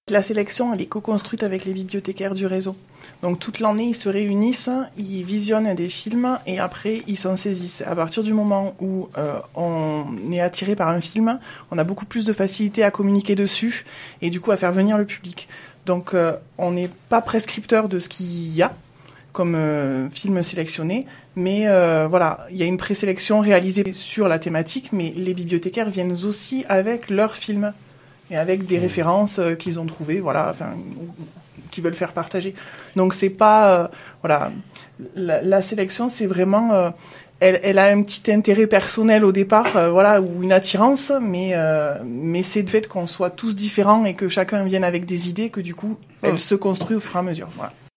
La sélection, elle est co-construite avec les bibliothécaires du réseau. Donc toute l'année, ils se réunissent, ils visionnent des films et après, ils s'en saisissent. À partir du moment où on est attiré par un film, on a beaucoup plus de facilité à communiquer dessus et du coup à faire venir le public. Donc on n'est pas prescripteur de ce qu'il y a comme film sélectionné, mais voilà, il y a une présélection réalisée sur la thématique, mais les bibliothécaires viennent aussi avec leurs films et avec des références qu'ils ont trouvées, voilà, enfin, qu'ils veulent faire partager. Donc c'est pas, voilà, la sélection, c'est vraiment, elle a un petit intérêt personnel au départ, voilà, ou une attirance, mais c'est le fait qu'on soit tous différents et que chacun vienne avec des idées que du coup, elle se construit au fur et à mesure. Voilà.